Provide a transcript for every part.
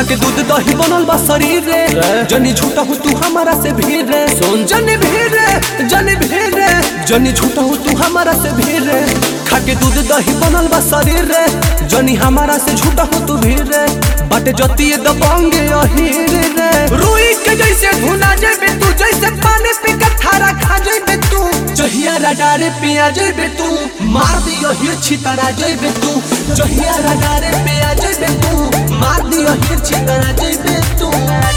खाके दूध दही बनल बा शरीर रे, जनी झूठा हो तू हमारा से भीड़ रे। सुन जनी भीड़ रे, जनी भीड़ रे, जनी झूठा हो तू हमारा से भीड़ रे। खाके दूध दही बनल बा शरीर रे, जनी हमारा से झूठा हो तू भीड़ रे। बाटे जतिए दबंगे अहीर रे, रुई के जैसे भुना जेबे तू, जैसे पानी पी के थारा खा जेबे तू। जहिया रडारे पिया जेबे तू, मार दियो हिर छितरा जेबे तू। जहिया रडारे पिया जेबे तू, मार दियो हिर छितरा जेबे तू।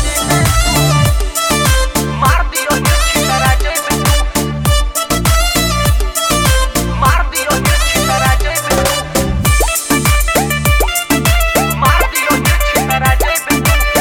मार दियो हिर छितरा जेबे तू, मार दियो हिर छितरा जेबे तू, मार दियो हिर छितरा जेबे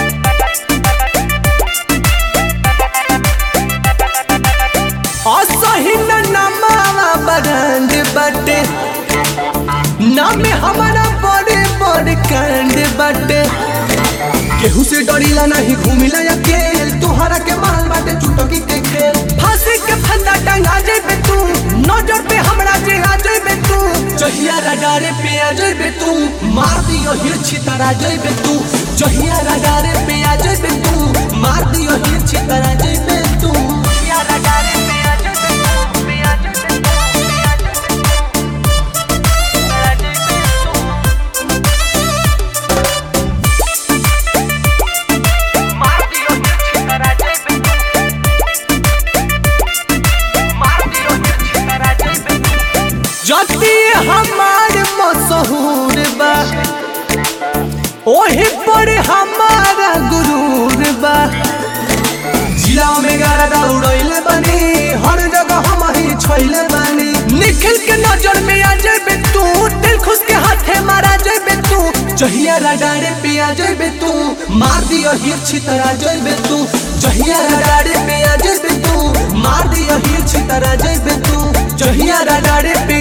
तू। असही न नमावा बरंड बटे, नाम हमारा बड़े बड़े कांड बटे। केहू से डरीला नहीं घूमिला अकेल, तुहरा के माल बाटे चुटकी के खेल। फांसी के फंदा टंगा जेबे तू, नजर पे हमरा जे आ जेबे तू। जहिया रडारे पे आ जेबे तू, मार दियो हिर छितरा जेबे तू। जहिया रडारे पे आ जेबे तू, मार दियो हिर छितरा जेबे तू। जहिया रडारे पे आ जेबे तू, पे आ जेबे तू, पे आ जेबे तू, मार दियो हिर छितरा जेबे तू, मार दियो हिर छितरा जेबे तू। जति हमार मशहूर बा, ओही पर हमारा गुरूर बा। जिला में गाड़ा उड़ैले बानी, हर जगह हम ही छोइले बानी। निखिल के नजर में आ जेबे तू, दिल खुश के हाथे मारा जेबे तू। जहिया रडारे पे आ जेबे तू, मार दियो हिर छितरा जेबे तू। जहिया रडारे पे आ जेबे तू, मार दियो हिर छितरा जेबे तू। जहिया रडारे पे